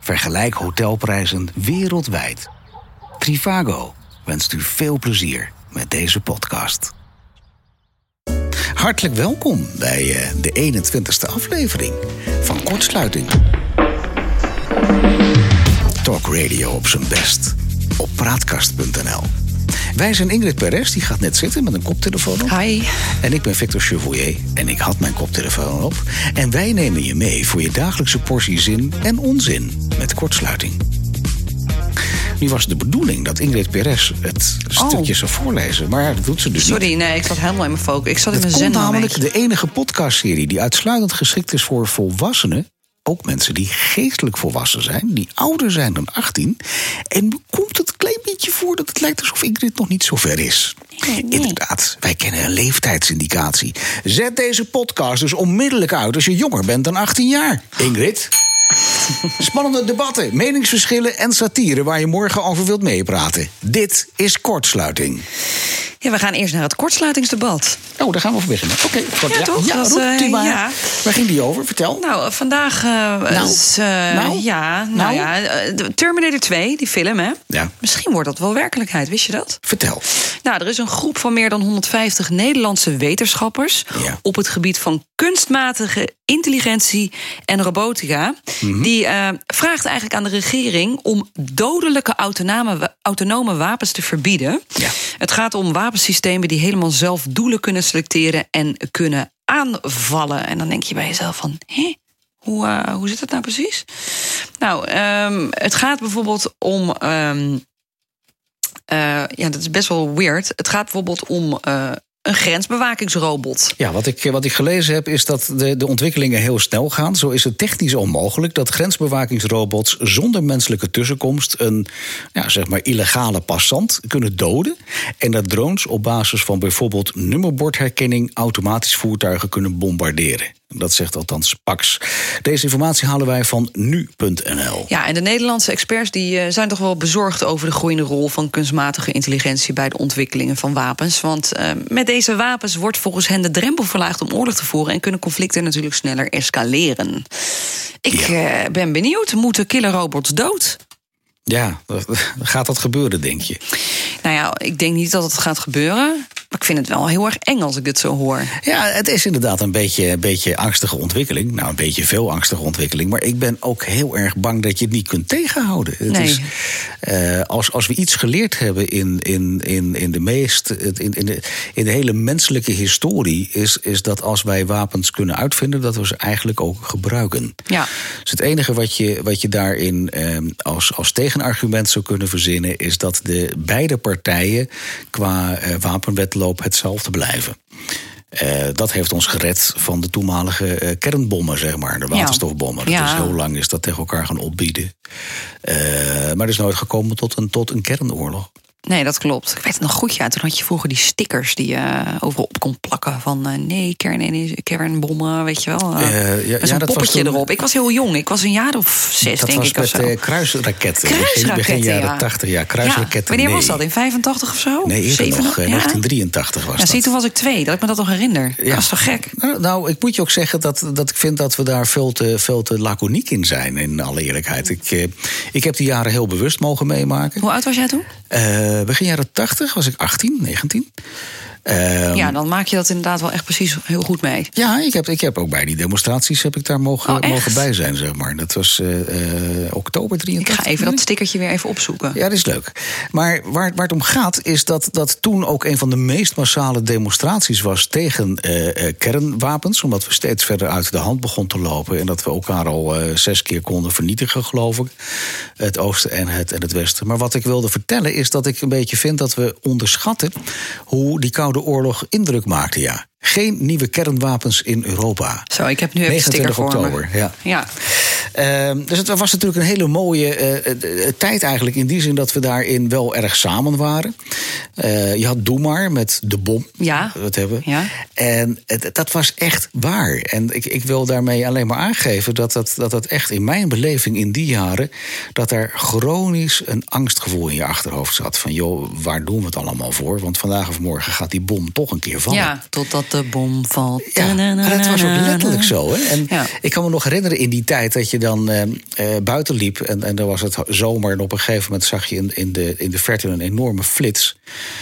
Vergelijk hotelprijzen wereldwijd. Trivago wenst u veel plezier met deze podcast. Hartelijk welkom bij de 21ste aflevering van Kortsluiting. Talk radio op zijn best op praatkast.nl. Wij zijn Ingrid Perez, die gaat net zitten met een koptelefoon op. Hi. En ik ben Victor Chevoyer en ik had mijn koptelefoon op. En wij nemen je mee voor je dagelijkse portie zin en onzin met Kortsluiting. Nu was de bedoeling dat Ingrid Perez het stukje zou voorlezen, maar dat doet ze dus niet. Sorry, nee, ik zat helemaal in mijn focus. Ik zat in Het mijn komt zender namelijk de enige podcastserie die uitsluitend geschikt is voor volwassenen. Ook mensen die geestelijk volwassen zijn, die ouder zijn dan 18. En nu komt het klein beetje voor dat het lijkt alsof Ingrid nog niet zo ver is. Nee. Inderdaad, wij kennen een leeftijdsindicatie. Zet deze podcast dus onmiddellijk uit als je jonger bent dan 18 jaar. Ingrid? Spannende debatten, meningsverschillen en satire waar je morgen over wilt meepraten. Dit is Kortsluiting. Ja, we gaan eerst naar het kortsluitingsdebat. Oh, daar gaan we over beginnen. Oké, Ja, toch? Ja, Dat, roept u maar. ja. Waar ging die over? Vertel. Nou, vandaag Terminator 2, die film, hè? Ja. Misschien wordt dat wel werkelijkheid, wist je dat? Vertel. Nou, er is een groep van meer dan 150 Nederlandse wetenschappers op het gebied van kunstmatige intelligentie en robotica. Die vraagt eigenlijk aan de regering om dodelijke autonome wapens te verbieden. Ja. Het gaat om wapensystemen die helemaal zelf doelen kunnen selecteren en kunnen aanvallen. En dan denk je bij jezelf van, hoe zit het nou precies? Nou, het gaat bijvoorbeeld om dat is best wel weird. Het gaat bijvoorbeeld om een grensbewakingsrobot. Ja, wat ik gelezen heb is dat de ontwikkelingen heel snel gaan. Zo is het technisch onmogelijk dat grensbewakingsrobots zonder menselijke tussenkomst een illegale passant kunnen doden. En dat drones op basis van bijvoorbeeld nummerbordherkenning automatisch voertuigen kunnen bombarderen. Dat zegt althans Pax. Deze informatie halen wij van nu.nl. Ja, en de Nederlandse experts die zijn toch wel bezorgd over de groeiende rol van kunstmatige intelligentie bij de ontwikkelingen van wapens. Want met deze wapens wordt volgens hen de drempel verlaagd om oorlog te voeren en kunnen conflicten natuurlijk sneller escaleren. Ik ben benieuwd, moeten killerrobots dood? Ja, gaat dat gebeuren, denk je? Nou ja, ik denk niet dat het gaat gebeuren. Maar ik vind het wel heel erg eng als ik dit zo hoor. Ja, het is inderdaad een beetje angstige ontwikkeling. Nou, een beetje veel angstige ontwikkeling. Maar ik ben ook heel erg bang dat je het niet kunt tegenhouden. Het is, als we iets geleerd hebben in de hele menselijke historie, is dat als wij wapens kunnen uitvinden, dat we ze eigenlijk ook gebruiken. Ja. Dus het enige wat je daarin als tegenargument zou kunnen verzinnen, is dat de beide partijen qua wapenwetloop hetzelfde blijven. Dat heeft ons gered van de toenmalige kernbommen, zeg maar. De waterstofbommen. Dat is heel lang is dat tegen elkaar gaan opbieden. Maar het is nooit gekomen tot een kernoorlog. Nee, dat klopt. Ik weet het nog goed, ja. Toen had je vroeger die stickers die je overal op kon plakken. Van kernbommen, weet je wel. Met zo'n poppetje erop. Ik was heel jong. Ik was een jaar of 6, denk ik. Dat was met kruisraketten. Begin jaren 80, kruisraketten. Wanneer was dat? In 85 of zo? Nee, eerder nog. 1983 was dat. Zie, toen was ik 2, dat ik me dat nog herinner. Ja. Dat is toch gek? Nou, ik moet je ook zeggen dat ik vind dat we daar veel te laconiek in zijn, in alle eerlijkheid. Ik heb die jaren heel bewust mogen meemaken. Hoe oud was jij toen? Begin jaren 80 was ik 18, 19. Dan maak je dat inderdaad wel echt precies heel goed mee. Ja, ik heb ook bij die demonstraties heb ik daar mogen bij zijn, zeg maar. Dat was oktober 83. Ik ga even dat stickertje weer even opzoeken. Ja, dat is leuk. Maar waar het om gaat is dat toen ook een van de meest massale demonstraties was tegen kernwapens. Omdat we steeds verder uit de hand begon te lopen. En dat we elkaar al 6 keer konden vernietigen, geloof ik. Het oosten en het westen. Maar wat ik wilde vertellen is dat ik een beetje vind dat we onderschatten hoe die Koude Oorlog indruk maakte, ja. Geen nieuwe kernwapens in Europa. Zo, ik heb nu even een sticker voor oktober, me. Ja. Dus het was natuurlijk een hele mooie tijd eigenlijk. In die zin dat we daarin wel erg samen waren. Je had Doe maar met de bom. Ja. Dat hebben. Ja. En dat was echt waar. En ik wil daarmee alleen maar aangeven dat echt in mijn beleving in die jaren, dat er chronisch een angstgevoel in je achterhoofd zat. Van joh, waar doen we het allemaal voor? Want vandaag of morgen gaat die bom toch een keer vallen. Ja, totdat de bom valt. Ja, dat was ook letterlijk zo. Hè? En ik kan me nog herinneren in die tijd dat je dan buiten liep. En dan was het zomer. En op een gegeven moment zag je in de verte een enorme flits.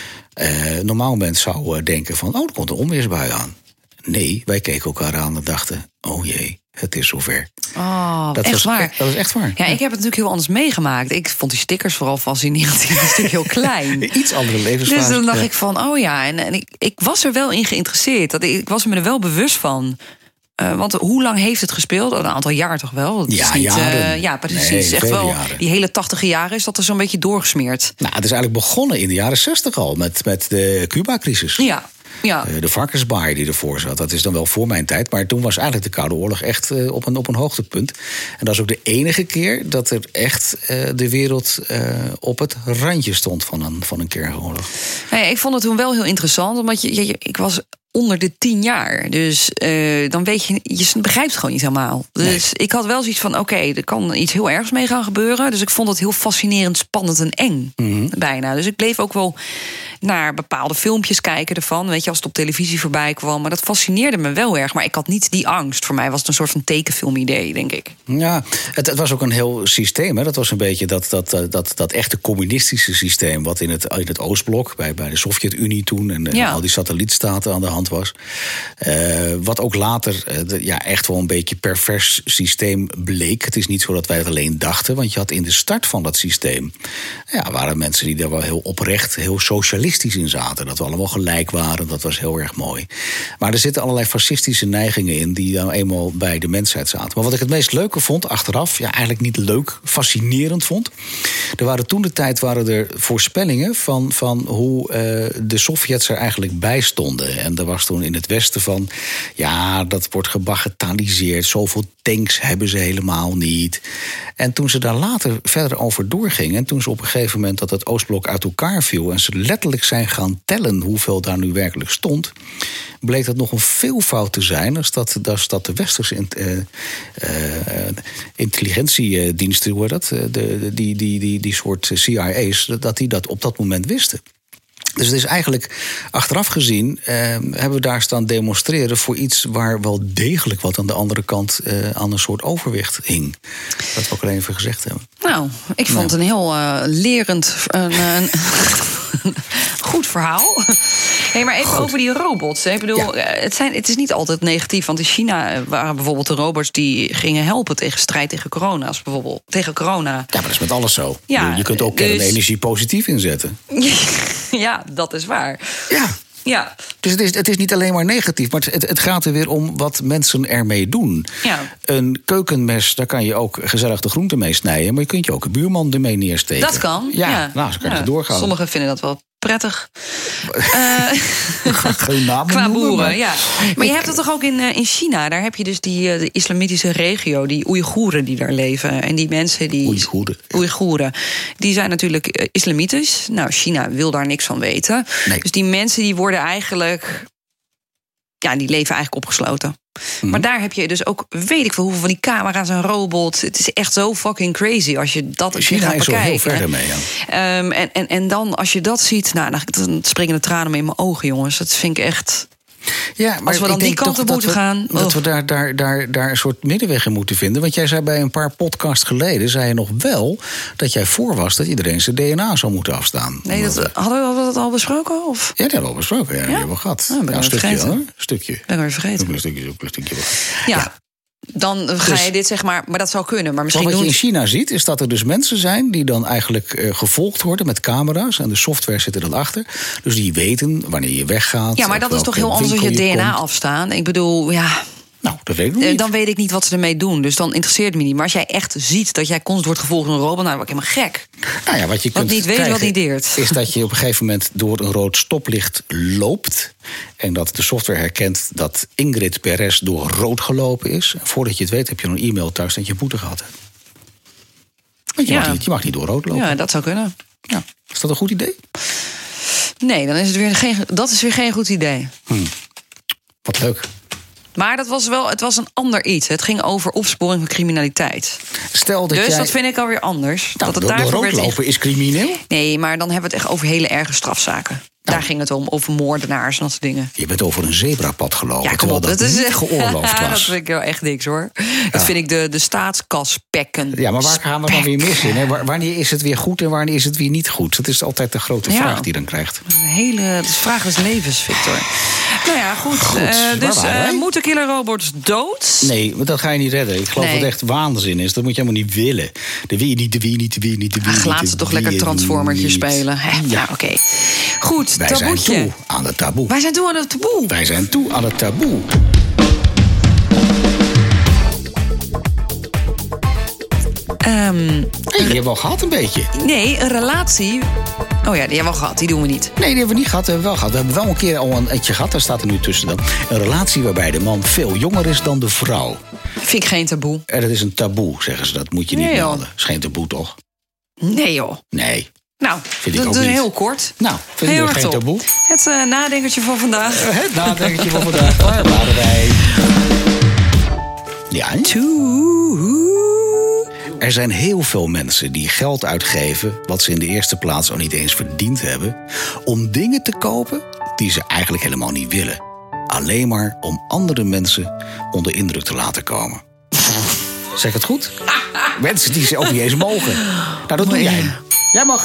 Normaal mens zou denken van, er komt een onweersbui aan. Nee, wij keken elkaar aan en dachten, oh jee, het is zover. Oh, dat echt waar. Dat is echt waar. Ja, ik heb het natuurlijk heel anders meegemaakt. Ik vond die stickers vooral fascinerend. Die was natuurlijk heel klein. Iets andere levensfase. Dus dan dacht ik van, en ik was er wel in geïnteresseerd. Ik was me er wel bewust van. Want hoe lang heeft het gespeeld? Een aantal jaar toch wel? Het is niet, jaren. Precies. Nee, echt wel. Jaren. Die hele 80 jaren is dat er zo'n beetje doorgesmeerd. Nou, het is eigenlijk begonnen in de jaren 60 al met de Cuba-crisis. Ja. De varkensbaai die ervoor zat, dat is dan wel voor mijn tijd. Maar toen was eigenlijk de Koude Oorlog echt op een hoogtepunt. En dat is ook de enige keer dat er echt de wereld op het randje stond van een kernoorlog. Ik vond het toen wel heel interessant, omdat ik was onder de 10 jaar. Dus dan weet je begrijpt het gewoon niet helemaal. Dus ik had wel zoiets van, er kan iets heel ergs mee gaan gebeuren. Dus ik vond het heel fascinerend, spannend en eng. Bijna. Dus ik bleef ook wel naar bepaalde filmpjes kijken ervan. Weet je, als het op televisie voorbij kwam. Maar dat fascineerde me wel erg. Maar ik had niet die angst. Voor mij was het een soort van tekenfilmidee, denk ik. Ja, het was ook een heel systeem. Hè? Dat was een beetje dat echte communistische systeem. Wat in het Oostblok, bij de Sovjet-Unie toen. En al die satellietstaten aan de hand was. Wat ook later echt wel een beetje pervers systeem bleek. Het is niet zo dat wij het alleen dachten. Want je had in de start van dat systeem waren mensen die daar wel heel oprecht, heel socialistisch in zaten. Dat we allemaal gelijk waren. Dat was heel erg mooi. Maar er zitten allerlei fascistische neigingen in die dan eenmaal bij de mensheid zaten. Maar wat ik het meest leuke vond achteraf, eigenlijk niet leuk, fascinerend vond. Toen de tijd waren er voorspellingen van hoe de Sovjets er eigenlijk bij stonden. En er was toen in het Westen van, dat wordt gebagatelliseerd. Zoveel tanks hebben ze helemaal niet. En toen ze daar later verder over doorgingen, en toen ze op een gegeven moment dat het Oostblok uit elkaar viel en ze letterlijk zijn gaan tellen hoeveel daar nu werkelijk stond, bleek dat nog een veelvoud te zijn als dat de westerse intelligentiediensten, hoe dat, die soort CIA's, dat die dat op dat moment wisten. Dus het is eigenlijk, achteraf gezien, hebben we daar staan demonstreren voor iets waar wel degelijk wat aan de andere kant aan een soort overwicht hing. Dat we ook alleen even gezegd hebben. Nou, ik vond het een heel lerend, goed verhaal. Maar even over die robots. Ik bedoel, het is niet altijd negatief. Want in China waren bijvoorbeeld de robots die gingen helpen tegen strijd tegen corona's. Bijvoorbeeld tegen corona. Ja, maar dat is met alles zo. Ja, je kunt ook kernenergie positief inzetten. Ja, dat is waar. Ja. Dus het is niet alleen maar negatief, maar het gaat er weer om wat mensen ermee doen. Ja. Een keukenmes, daar kan je ook gezellig de groenten mee snijden, maar je kunt je ook een buurman ermee neersteken. Dat kan. Ja. Nou, zo kan je doorgaan. Sommigen vinden dat wel prettig. Geen naam qua noemen, boeren, Maar je hebt het toch ook in China? Daar heb je dus de islamitische regio, die Oeigoeren die daar leven. En die mensen die... Oeigoeren. Die zijn natuurlijk islamitisch. Nou, China wil daar niks van weten. Nee. Dus die mensen die worden eigenlijk... die leven eigenlijk opgesloten. Maar daar heb je dus ook, weet ik veel hoeveel van die camera's en robots. Het is echt zo fucking crazy als je dat China gaat is bekijken. zo heel verder mee, en dan als je dat ziet, dan springen de tranen me in mijn ogen, jongens. Dat vind ik echt... Ja, maar als we dan die kant op moeten gaan... Dat we daar een soort middenweg in moeten vinden. Want jij zei bij een paar podcasts geleden, zei je nog wel dat jij voor was dat iedereen zijn DNA zou moeten afstaan. Nee, hadden we dat al besproken? Of? Ja, dat hebben we al besproken. Ja? Die hebben we gehad. Een stukje, hoor. Stukje. Ben ik weer vergeten. Een stukje. Ja. Dan ga je dit zeg maar dat zou kunnen. Maar misschien wat je in China ziet, is dat er dus mensen zijn die dan eigenlijk gevolgd worden met camera's. En de software zit er dan achter. Dus die weten wanneer je weggaat. Ja, maar dat is toch heel anders als je DNA afstaan. Ik bedoel, nou, dat weet ik nog niet. Dan weet ik niet wat ze ermee doen. Dus dan interesseert het me niet. Maar als jij echt ziet dat jij constant wordt gevolgd door een robot, dan word ik helemaal gek. Nou ja, wat je kunt niet weet, wat niet deert. Is dat je op een gegeven moment door een rood stoplicht loopt. En dat de software herkent dat Ingrid Perez door rood gelopen is. En voordat je het weet heb je een e-mail thuis dat je een boete gehad hebt. Want je mag niet door rood lopen. Ja, dat zou kunnen. Ja. Is dat een goed idee? Nee, dan is het weer geen goed idee. Wat leuk. Maar het was een ander iets. Het ging over opsporing van criminaliteit. Dat vind ik alweer anders. Nou, dat het rood lopen is crimineel? Nee, maar dan hebben we het echt over hele erge strafzaken. Daar ging het om, over moordenaars en dat soort dingen. Je bent over een zebrapad gelopen, ja, terwijl dat is niet geoorloofd was. Dat vind ik wel echt niks, hoor. Dat vind ik de staatskast pekken. Ja, maar waar gaan we dan weer mis in? Hè? Wanneer is het weer goed en wanneer is het weer niet goed? Dat is altijd de grote vraag die je dan krijgt. De vraag des levens, Victor. Nou ja, goed. Dus moeten killerrobots dood? Nee, dat ga je niet redden. Ik geloof dat het echt waanzin is. Dat moet je helemaal niet willen. De wil je niet. Laat ze toch lekker Transformertje spelen. Ja, oké. Goed, Wij taboetje. zijn toe aan het taboe. Wij zijn toe aan het taboe. Wij zijn toe aan het taboe. Je hebt wel gehad een beetje. Nee, een relatie. Oh ja, die hebben we al gehad. Die doen we niet. Nee, die hebben we niet gehad. Die hebben we wel gehad. We hebben wel een keer al een etje gehad. Daar staat er nu tussen dan. Een relatie waarbij de man veel jonger is dan de vrouw. Vind ik geen taboe. Dat is een taboe, zeggen ze. Dat moet je niet melden. Is geen taboe, toch? Nee, joh. Nee. Nou, dat is heel kort. Nou, vind ik geen taboe. Het nadenkertje van vandaag. Het nadenkertje van vandaag. Waar waren wij? Ja, er zijn heel veel mensen die geld uitgeven, wat ze in de eerste plaats al niet eens verdiend hebben, om dingen te kopen die ze eigenlijk helemaal niet willen. Alleen maar om andere mensen onder indruk te laten komen. Zeg ik het goed? Mensen die ze ook niet eens mogen. Nou, dat doe jij. Jij mag.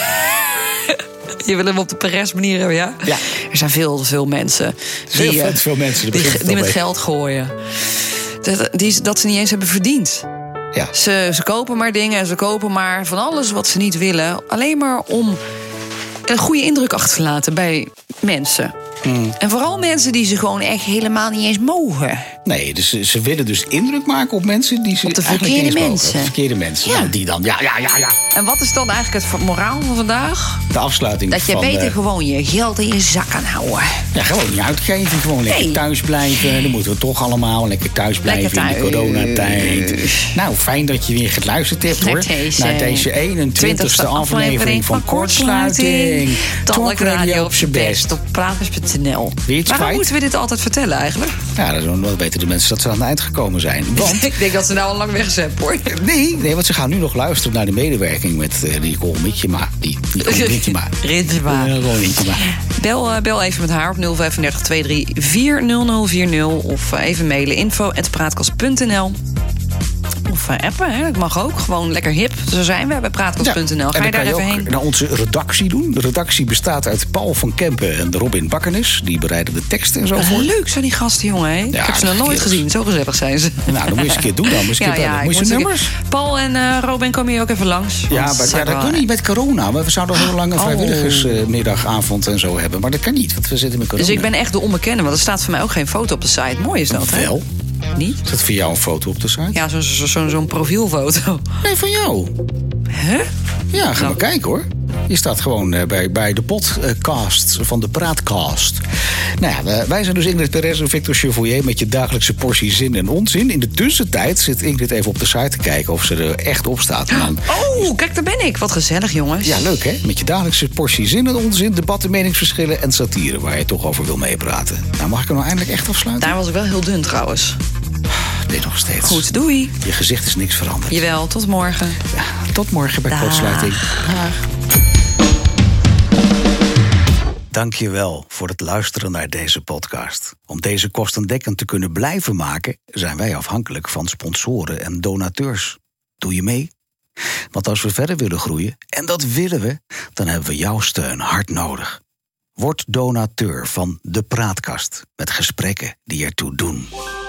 Je wil hem op de Perez manier hebben, ja? Ja. Er zijn veel mensen veel mensen die met geld gooien. Dat ze niet eens hebben verdiend. Ja. Ze kopen maar dingen en ze kopen maar van alles wat ze niet willen. Alleen maar om een goede indruk achter te laten bij mensen. En vooral mensen die ze gewoon echt helemaal niet eens mogen. Nee, dus ze willen dus indruk maken op mensen die ze op de eigenlijk niet eens verkeerde mogen. mensen. Op de verkeerde mensen. Ja. Nou, die dan. Ja. En wat is dan eigenlijk het moraal van vandaag? De afsluiting dat je van... beter gewoon je geld in je zak kan houden. Ja, gewoon niet uitgeven. Gewoon lekker thuis blijven. Dan moeten we toch allemaal lekker thuis blijven in de coronatijd. Nou, fijn dat je weer geluisterd hebt, hoor. Naar deze 21ste aflevering van Kortsluiting. Talk Radio op zijn best. Op praters.nl. Waarom moeten we dit altijd vertellen eigenlijk? Ja, dat is wel beter de mensen dat ze aan het eind gekomen zijn. Want... ik denk dat ze nou al lang weg zijn, hoor. Nee, want ze gaan nu nog luisteren naar de medewerking met Nicole Mitjema. Ritjema. Bel even met haar op 035 23 40040 of even mailen info@praatkast.nl. Of appen, hè? Dat mag ook. Gewoon lekker hip. Zo zijn we bij praatkast.nl. Ga je daar even heen? Naar onze redactie doen. De redactie bestaat uit Paul van Kempen en Robin Bakkernis. Die bereiden de teksten en zo voor. Leuk zijn die gasten, jongen. Hè? Ja, ik heb ze nog nooit gezien. Zo gezellig zijn ze. Nou, dan moet je eens een keer doen dan. Moet je nummers? Paul en Robin komen hier ook even langs. Ja, maar dat kan niet met corona. Maar we zouden heel lang een vrijwilligersmiddagavond en zo hebben. Maar dat kan niet, want we zitten met corona. Dus ik ben echt de onbekende, want er staat voor mij ook geen foto op de site. Mooi is dat, hè? Wel. Niet? Is dat voor jou een foto op de site? Ja, zo'n profielfoto. Nee, van jou. Hè? Ja, ga maar kijken, hoor. Je staat gewoon bij de podcast van de Praatcast. Nou ja, wij zijn dus Ingrid Perez en Victor Chevoyer met je dagelijkse portie zin en onzin. In de tussentijd zit Ingrid even op de site te kijken of ze er echt op staat. Oh, kijk, daar ben ik. Wat gezellig, jongens. Ja, leuk, hè? Met je dagelijkse portie zin en onzin, debatten, meningsverschillen en satire waar je toch over wil meepraten. Nou, mag ik hem nou eindelijk echt afsluiten? Daar was ik wel heel dun, trouwens. Nee, nog steeds. Goed, doei. Je gezicht is niks veranderd. Jawel, tot morgen. Ja, tot morgen bij Kortsluiting. Dag. Dank je wel voor het luisteren naar deze podcast. Om deze kostendekkend te kunnen blijven maken, zijn wij afhankelijk van sponsoren en donateurs. Doe je mee? Want als we verder willen groeien, en dat willen we, dan hebben we jouw steun hard nodig. Word donateur van De Praatkast, met gesprekken die ertoe doen.